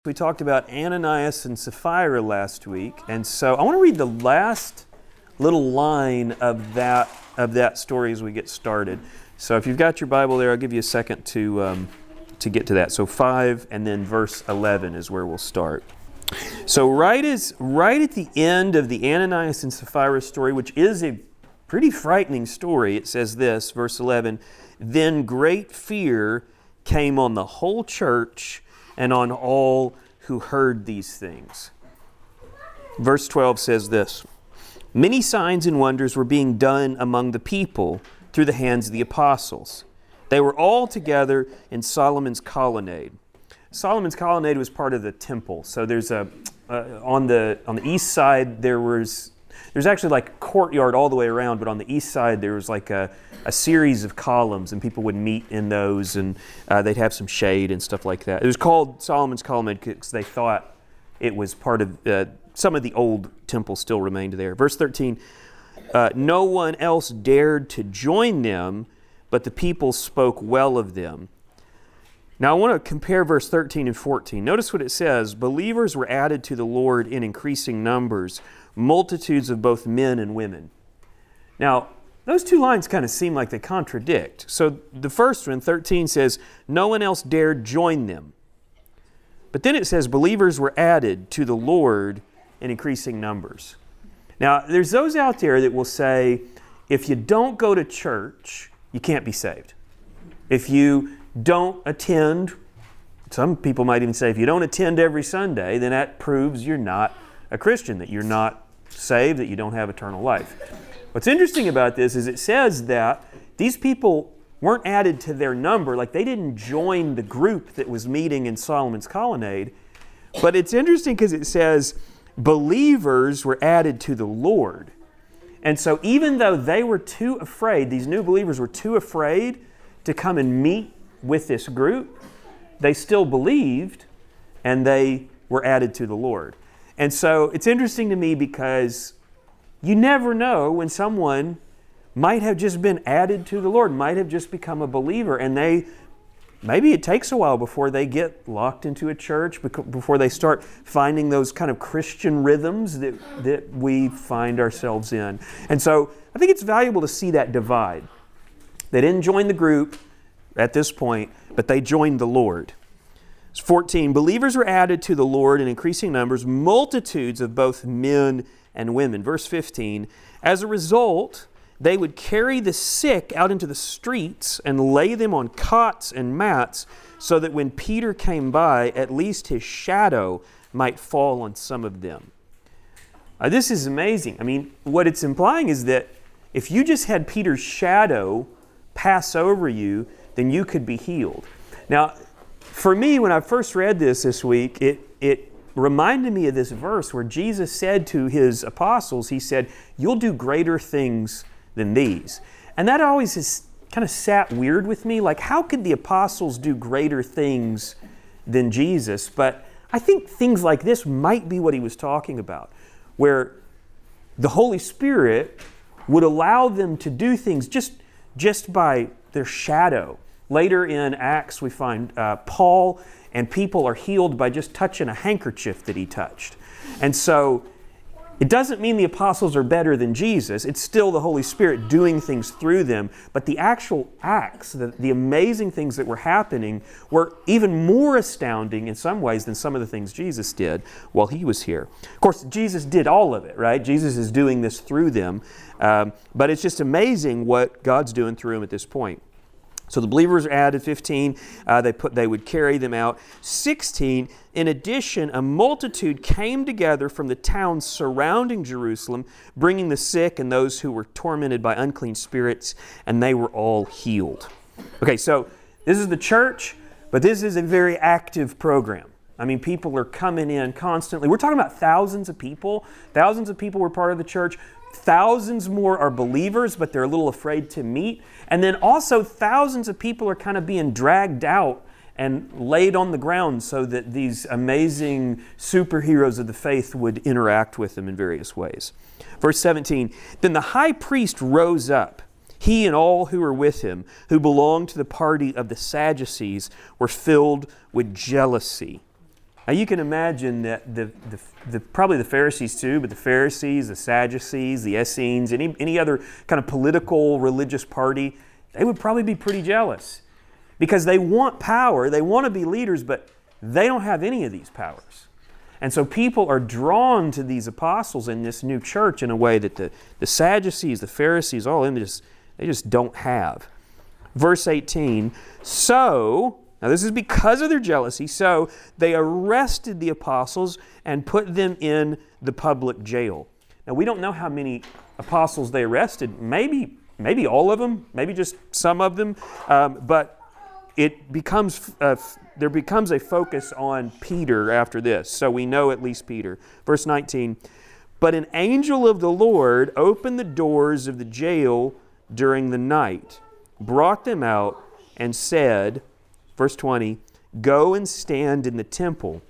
We talked about Ananias and Sapphira last week, and so I want to read the last little line of that story as we get started. So if you've got your Bible there, I'll give you a second to get to that. So 5 and then verse 11 is where we'll start. So right at the end of the Ananias and Sapphira story, which is a pretty frightening story, it says this, verse 11, "Then great fear came on the whole church and on all who heard these things." Verse 12 says this, "Many signs and wonders were being done among the people through the hands of the apostles. They were all together in Solomon's colonnade." Solomon's colonnade was part of the temple. So there's on the east side there's actually like a courtyard all the way around, but on the east side there was like a series of columns, and people would meet in those, and they'd have some shade and stuff like that. It was called Solomon's colonnade because they thought it was part of some of the old temple still remained there. Verse 13, "No one else dared to join them, but the people spoke well of them." Now I want to compare verse 13 and 14. Notice what it says. "Believers were added to the Lord in increasing numbers, multitudes of both men and women." Now, those two lines kind of seem like they contradict. So the first one, 13, says, "No one else dared join them." But then it says, "Believers were added to the Lord in increasing numbers." Now, there's those out there that will say, if you don't go to church, you can't be saved. If you don't attend, some people might even say, if you don't attend every Sunday, then that proves you're not a Christian, that you're not saved, that you don't have eternal life. What's interesting about this is it says that these people weren't added to their number, like they didn't join the group that was meeting in Solomon's colonnade. But it's interesting because it says believers were added to the Lord. And so even though they were too afraid, these new believers were too afraid to come and meet with this group, they still believed and they were added to the Lord. And so it's interesting to me because you never know when someone might have just been added to the Lord, might have just become a believer, and maybe it takes a while before they get locked into a church, before they start finding those kind of Christian rhythms that we find ourselves in. And so I think it's valuable to see that divide. They didn't join the group at this point, but they joined the Lord. 14, "Believers were added to the Lord in increasing numbers, multitudes of both men and women." Verse 15, "As a result, they would carry the sick out into the streets and lay them on cots and mats, so that when Peter came by, at least his shadow might fall on some of them." This is amazing. I mean, what it's implying is that if you just had Peter's shadow pass over you, then you could be healed. Now, for me, when I first read this week, it reminded me of this verse where Jesus said to his apostles, he said, "You'll do greater things than these." And that always has kind of sat weird with me. Like, how could the apostles do greater things than Jesus? But I think things like this might be what he was talking about, where the Holy Spirit would allow them to do things just by their shadow. Later in Acts, we find Paul and people are healed by just touching a handkerchief that he touched. And so it doesn't mean the apostles are better than Jesus. It's still the Holy Spirit doing things through them. But the actual acts, the amazing things that were happening, were even more astounding in some ways than some of the things Jesus did while he was here. Of course, Jesus did all of it, right? Jesus is doing this through them. But it's just amazing what God's doing through them at this point. So the believers are added. 15, they would carry them out. 16, in addition, a multitude came together from the towns surrounding Jerusalem, bringing the sick and those who were tormented by unclean spirits, and they were all healed. Okay, so this is the church, but this is a very active program. I mean, people are coming in constantly. We're talking about thousands of people. Thousands of people were part of the church. Thousands more are believers, but they're a little afraid to meet. And then also thousands of people are kind of being dragged out and laid on the ground so that these amazing superheroes of the faith would interact with them in various ways. Verse 17, "Then the high priest rose up. He and all who were with him, who belonged to the party of the Sadducees, were filled with jealousy." Now you can imagine that probably the Pharisees too, but the Pharisees, the Sadducees, the Essenes, any other kind of political, religious party, they would probably be pretty jealous because they want power, they want to be leaders, but they don't have any of these powers. And so people are drawn to these apostles in this new church in a way that the Sadducees, the Pharisees, all of them, they just don't have. Verse 18, so, now this is because of their jealousy, so they arrested the apostles and put them in the public jail. Now we don't know how many apostles they arrested, maybe all of them, maybe just some of them, but there becomes a focus on Peter after this, so we know at least Peter. Verse 19, but an angel of the Lord opened the doors of the jail during the night, brought them out, and said, verse 20, go and stand in the temple.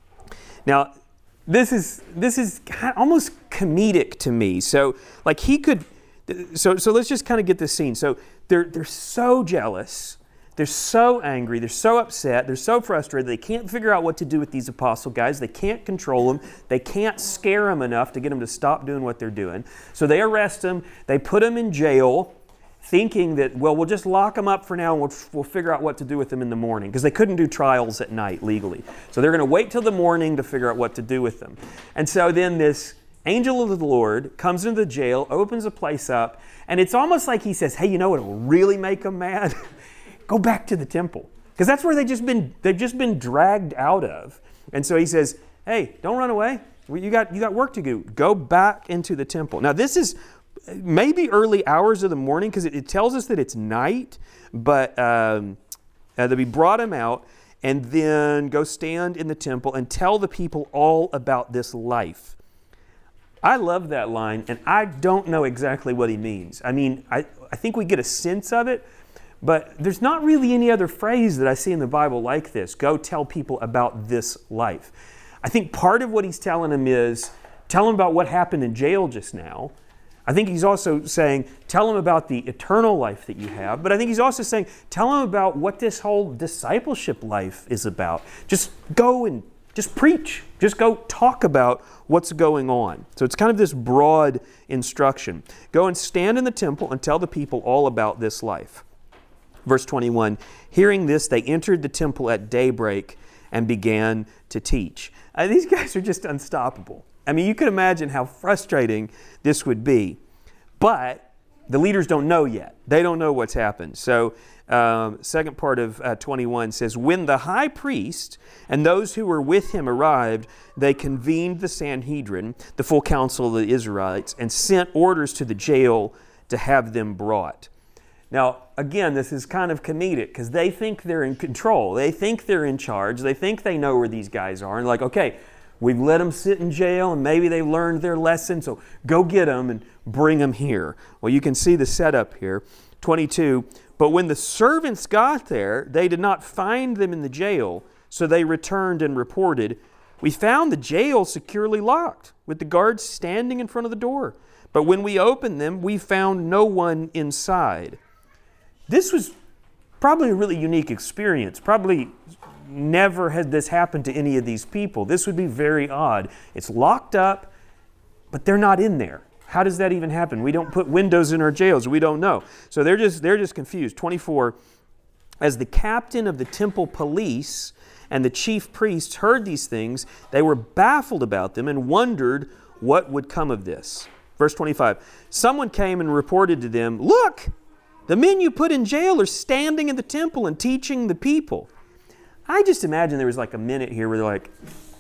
Now, this is almost comedic to me. So, like he could, so let's just kind of get this scene. So they're so jealous, they're so angry, they're so upset, they're so frustrated, they can't figure out what to do with these apostle guys, they can't control them, they can't scare them enough to get them to stop doing what they're doing. So they arrest them, they put them in jail, thinking that, well, we'll just lock them up for now and we'll figure out what to do with them in the morning, because they couldn't do trials at night legally. So they're going to wait till the morning to figure out what to do with them. And so then this angel of the Lord comes into the jail, opens the place up, and it's almost like he says, hey, you know what will really make them mad? Go back to the temple. Because that's where they've just been dragged out of. And so he says, hey, don't run away. You got work to do. Go back into the temple. Now this is maybe early hours of the morning, because it tells us that it's night, but they brought him out and then go stand in the temple and tell the people all about this life. I love that line, and I don't know exactly what he means. I mean, I think we get a sense of it, but there's not really any other phrase that I see in the Bible like this. Go tell people about this life. I think part of what he's telling them is, tell them about what happened in jail just now. I think he's also saying, tell them about the eternal life that you have. But I think he's also saying, tell them about what this whole discipleship life is about. Just go and just preach. Just go talk about what's going on. So it's kind of this broad instruction. Go and stand in the temple and tell the people all about this life. Verse 21, hearing this, they entered the temple at daybreak and began to teach. These guys are just unstoppable. I mean, you can imagine how frustrating this would be. But the leaders don't know yet. They don't know what's happened. So second part of 21 says, when the high priest and those who were with him arrived, they convened the Sanhedrin, the full council of the Israelites, and sent orders to the jail to have them brought. Now, again, this is kind of comedic because they think they're in control. They think they're in charge. They think they know where these guys are. And like, okay, we've let them sit in jail and maybe they learned their lesson, so go get them and bring them here. Well, you can see the setup here. 22, but when the servants got there, they did not find them in the jail, so they returned and reported, we found the jail securely locked, with the guards standing in front of the door. But when we opened them, we found no one inside. This was probably a really unique experience. Probably never had this happened to any of these people. This would be very odd. It's locked up, but they're not in there. How does that even happen? We don't put windows in our jails. We don't know. So they're just confused. 24, as the captain of the temple police and the chief priests heard these things, they were baffled about them and wondered what would come of this. Verse 25, someone came and reported to them, look, the men you put in jail are standing in the temple and teaching the people. I just imagine there was like a minute here where they're like,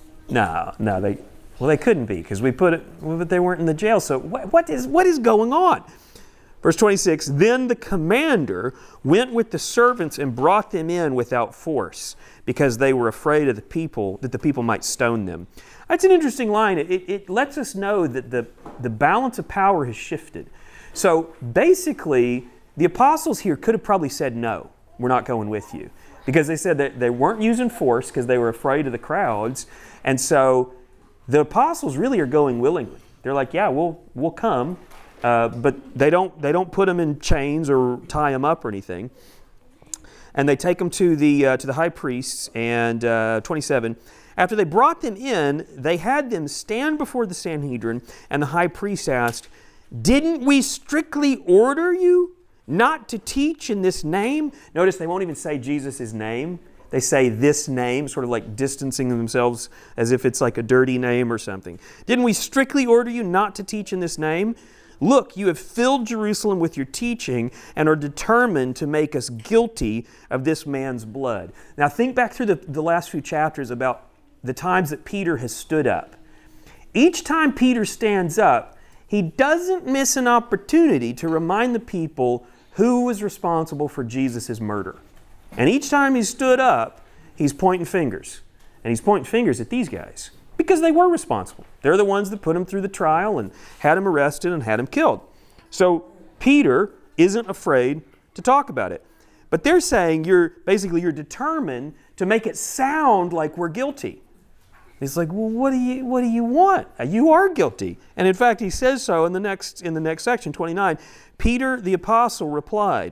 no, they couldn't be because but they weren't in the jail. So what is going on? Verse 26, then the commander went with the servants and brought them in without force because they were afraid of that the people might stone them. That's an interesting line. It lets us know that the balance of power has shifted. So basically, the apostles here could have probably said, no, we're not going with you. Because they said that they weren't using force because they were afraid of the crowds. And so the apostles really are going willingly. They're like, yeah, we'll come. But they don't put them in chains or tie them up or anything. And they take them to the high priests. And 27, After they brought them in, they had them stand before the Sanhedrin, and the high priest asked, "Didn't we strictly order you not to teach in this name?" Notice they won't even say Jesus' name. They say this name, sort of like distancing themselves as if it's like a dirty name or something. "Didn't we strictly order you not to teach in this name? Look, you have filled Jerusalem with your teaching and are determined to make us guilty of this man's blood." Now think back through the last few chapters about the times that Peter has stood up. Each time Peter stands up, he doesn't miss an opportunity to remind the people who was responsible for Jesus' murder. And each time he stood up, he's pointing fingers. And he's pointing fingers at these guys because they were responsible. They're the ones that put him through the trial and had him arrested and had him killed. So Peter isn't afraid to talk about it. But they're saying you're determined to make it sound like we're guilty. He's like, well, what do you want? You are guilty. And in fact, he says so in the next section, 29. Peter the apostle replied,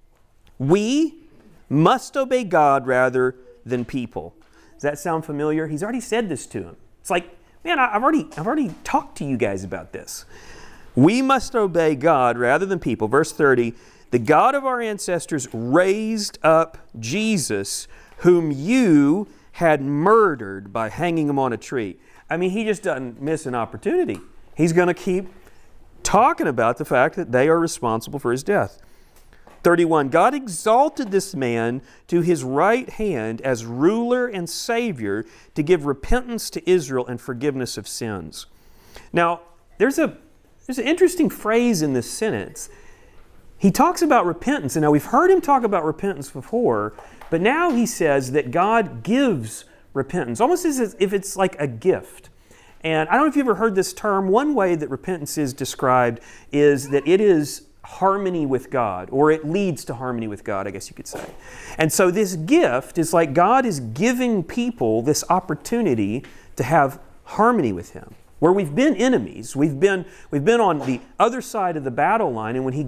"We must obey God rather than people." Does that sound familiar? He's already said this to him. It's like, man, I've already talked to you guys about this. We must obey God rather than people. Verse 30, "The God of our ancestors raised up Jesus, whom you had murdered by hanging him on a tree." I mean, he just doesn't miss an opportunity. He's going to keep talking about the fact that they are responsible for his death. 31, "God exalted this man to his right hand as ruler and Savior to give repentance to Israel and forgiveness of sins." Now, there's an interesting phrase in this sentence. He talks about repentance, and now we've heard him talk about repentance before, but now he says that God gives repentance, almost as if it's like a gift. And I don't know if you've ever heard this term. One way that repentance is described is that it is harmony with God, or it leads to harmony with God, I guess you could say. And so this gift is like God is giving people this opportunity to have harmony with Him. Where we've been enemies, we've been on the other side of the battle line, and when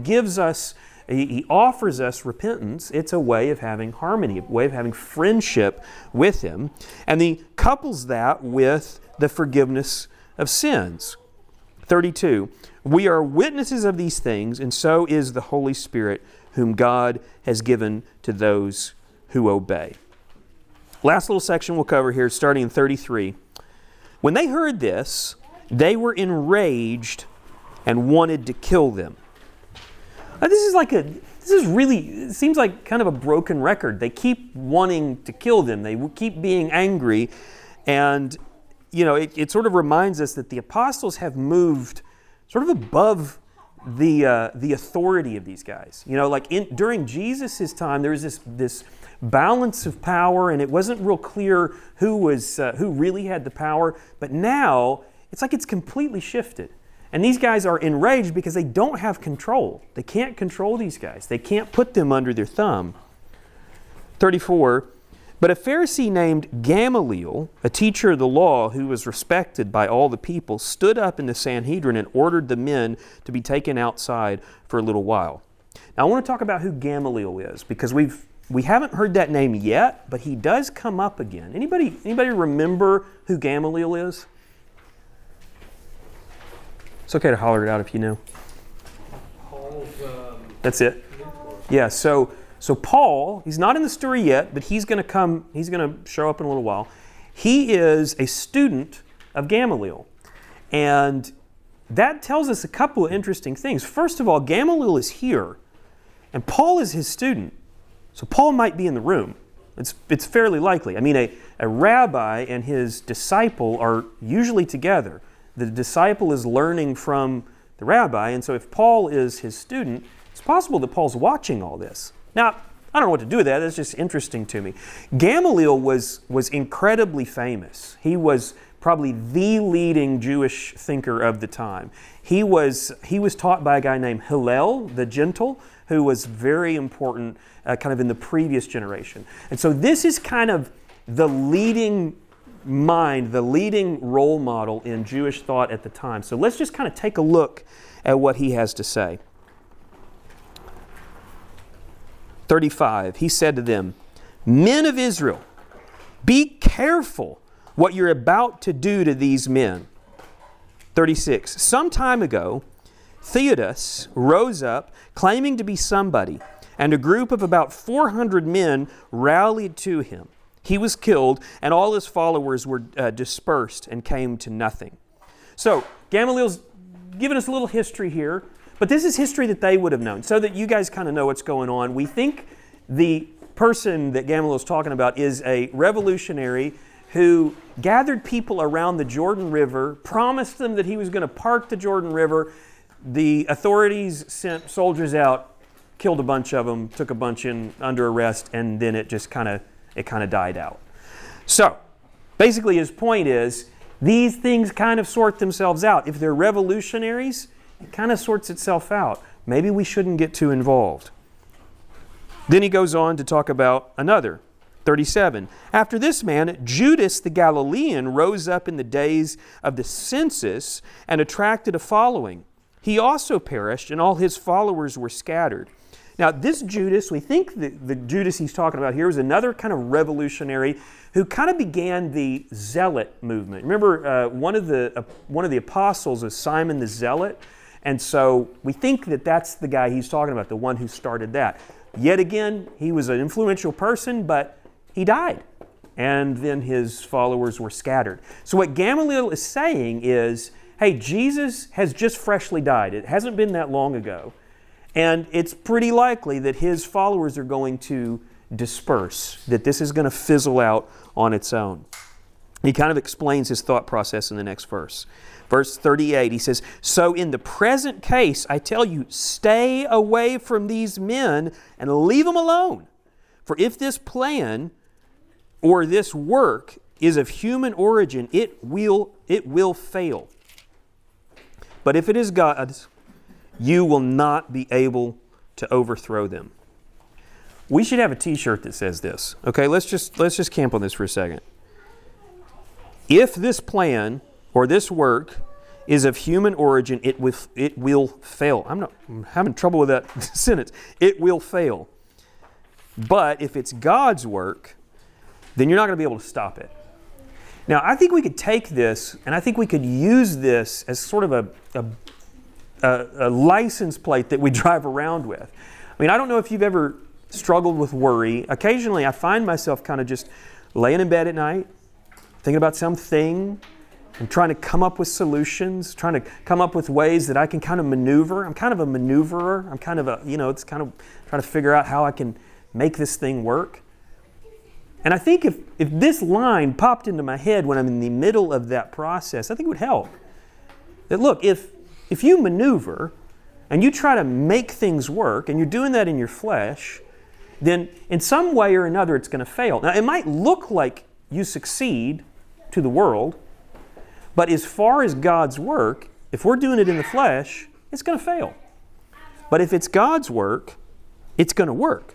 He offers us repentance, it's a way of having harmony, a way of having friendship with Him. And He couples that with the forgiveness of sins. 32, "We are witnesses of these things, and so is the Holy Spirit, whom God has given to those who obey." Last little section we'll cover here, starting in 33. "When they heard this, they were enraged and wanted to kill them." Now, it seems like kind of a broken record. They keep wanting to kill them. They keep being angry. And, it sort of reminds us that the apostles have moved sort of above the authority of these guys. During Jesus' time, there was this balance of power, and it wasn't real clear who really had the power. But now, it's like it's completely shifted. And these guys are enraged because they don't have control. They can't control these guys. They can't put them under their thumb. 34, "But a Pharisee named Gamaliel, a teacher of the law who was respected by all the people, stood up in the Sanhedrin and ordered the men to be taken outside for a little while." Now I want to talk about who Gamaliel is, because we haven't heard that name yet, but he does come up again. Anybody remember who Gamaliel is? It's okay to holler it out if you know. Paul's, That's it. Yeah, so Paul, he's not in the story yet, but he's going to show up in a little while. He is a student of Gamaliel. And that tells us a couple of interesting things. First of all, Gamaliel is here, and Paul is his student. So Paul might be in the room. It's fairly likely. I mean, a rabbi and his disciple are usually together. The disciple is learning from the rabbi, and so if Paul is his student, it's possible that Paul's watching all this. Now, I don't know what to do with that. That's just interesting to me. Gamaliel was incredibly famous. He was probably the leading Jewish thinker of the time. He was taught by a guy named Hillel the Gentle, who was very important kind of in the previous generation. And so this is kind of the leading mind, the leading role model in Jewish thought at the time. So let's just kind of take a look at what he has to say. 35, he said to them, "Men of Israel, be careful what you're about to do to these men. 36. Some time ago, Theudas rose up, claiming to be somebody, and a group of about 400 men rallied to him. He was killed, and all his followers were dispersed and came to nothing. So, Gamaliel's given us a little history here, but this is history that they would have known, so that you guys kind of know what's going on. We think the person that Gamaliel's talking about is a revolutionary who gathered people around the Jordan River, promised them that he was going to part the Jordan River. The authorities sent soldiers out, killed a bunch of them, took a bunch in under arrest, and then it just kind of died out. So, basically his point is, these things kind of sort themselves out. If they're revolutionaries, it kind of sorts itself out. Maybe we shouldn't get too involved. Then he goes on to talk about another. 37. After this man, Judas the Galilean rose up in the days of the census and attracted a following. He also perished, and all his followers were scattered. Now, this Judas, we think the Judas he's talking about here is another kind of revolutionary who kind of began the Zealot movement. Remember, one of the apostles is Simon the Zealot, and so we think that that's the guy he's talking about, the one who started that. Yet again, he was an influential person, but he died, and then his followers were scattered. So what Gamaliel is saying is, hey, Jesus has just freshly died. It hasn't been that long ago. And it's pretty likely that his followers are going to disperse, that this is going to fizzle out on its own. He kind of explains his thought process in the next verse. Verse 38, he says, "So in the present case, I tell you, stay away from these men and leave them alone. For if this plan or this work is of human origin, it will fail. But if it is God's, you will not be able to overthrow them." We should have a t-shirt that says this. Okay, let's just camp on this for a second. If this plan or this work is of human origin, it will fail. I'm having trouble with that sentence. It will fail. But if it's God's work, then you're not going to be able to stop it. Now, I think we could take this, and I think we could use this as sort of a license plate that we drive around with. I mean, I don't know if you've ever struggled with worry. Occasionally, I find myself kind of just laying in bed at night, thinking about something, and trying to come up with solutions, trying to come up with ways that I can kind of maneuver. I'm kind of a maneuverer. I'm kind of it's kind of trying to figure out how I can make this thing work. And I think if this line popped into my head when I'm in the middle of that process, I think it would help. That look, if you maneuver and you try to make things work and you're doing that in your flesh, then in some way or another it's going to fail. Now, it might look like you succeed to the world, but as far as God's work, if we're doing it in the flesh, it's going to fail. But if it's God's work, it's going to work.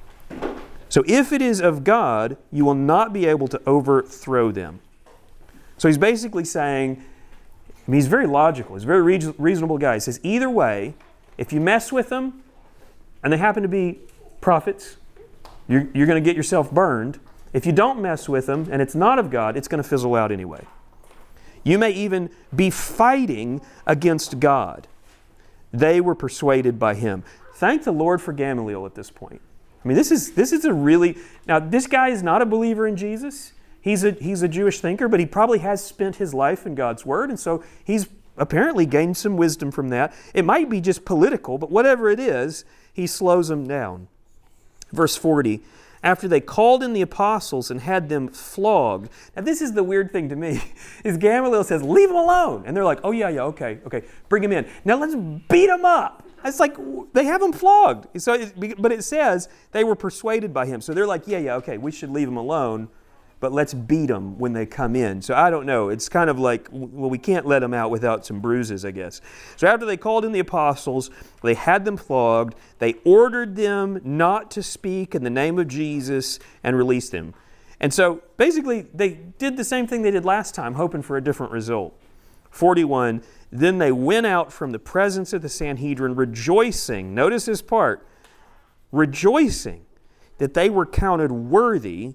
So if it is of God, you will not be able to overthrow them. So he's basically saying, he's very logical. He's a very reasonable guy. He says, either way, if you mess with them and they happen to be prophets, you're going to get yourself burned. If you don't mess with them and it's not of God, it's going to fizzle out anyway. You may even be fighting against God. They were persuaded by him. Thank the Lord for Gamaliel at this point. I mean, this is a really... Now, this guy is not a believer in Jesus. He's a Jewish thinker, but he probably has spent his life in God's Word, and so he's apparently gained some wisdom from that. It might be just political, but whatever it is, he slows them down. Verse 40, after they called in the apostles and had them flogged. Now, this is the weird thing to me, is Gamaliel says, leave them alone. And they're like, oh, yeah, okay, bring him in. Now, let's beat him up. It's like, they have him flogged. But it says they were persuaded by him. So they're like, yeah, okay, we should leave him alone, but let's beat them when they come in. So I don't know. It's kind of like, well, we can't let them out without some bruises, I guess. So after they called in the apostles, they had them flogged. They ordered them not to speak in the name of Jesus and released them. And so basically, they did the same thing they did last time, hoping for a different result. 41, then they went out from the presence of the Sanhedrin rejoicing. Notice this part. Rejoicing that they were counted worthy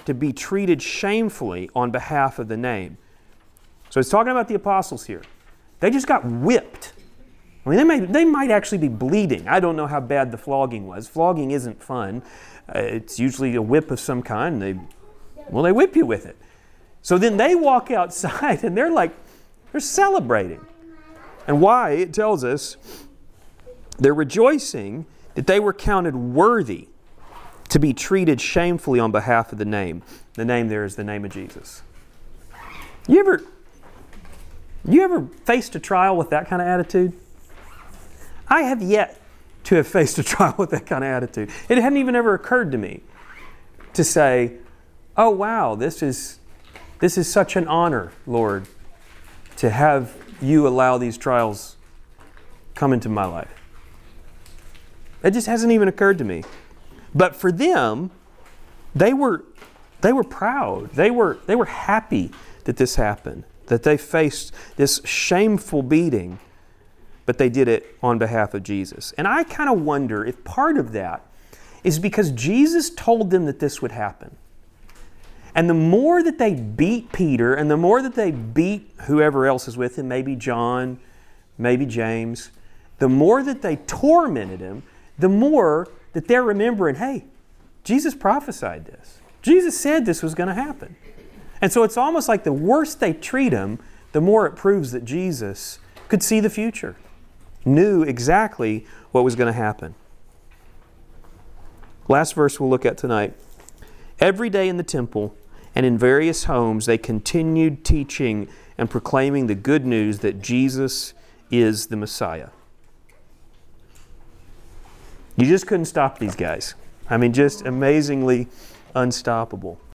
to be treated shamefully on behalf of the name. So it's talking about the apostles here. They just got whipped. I mean, they might actually be bleeding. I don't know how bad the flogging was. Flogging isn't fun. It's usually a whip of some kind. They whip you with it. So then they walk outside and they're celebrating. And why? It tells us they're rejoicing that they were counted worthy to be treated shamefully on behalf of the name. The name there is the name of Jesus. You ever faced a trial with that kind of attitude? I have yet to have faced a trial with that kind of attitude. It hadn't even ever occurred to me to say, oh wow, this is such an honor, Lord, to have you allow these trials come into my life. It just hasn't even occurred to me. But for them, they were proud. They were happy that this happened, that they faced this shameful beating, but they did it on behalf of Jesus. And I kind of wonder if part of that is because Jesus told them that this would happen. And the more that they beat Peter, and the more that they beat whoever else is with him, maybe John, maybe James, the more that they tormented him, the more that they're remembering, hey, Jesus prophesied this. Jesus said this was going to happen. And so it's almost like the worse they treat him, the more it proves that Jesus could see the future, knew exactly what was going to happen. Last verse we'll look at tonight. Every day in the temple and in various homes, they continued teaching and proclaiming the good news that Jesus is the Messiah. You just couldn't stop these guys. I mean, just amazingly unstoppable.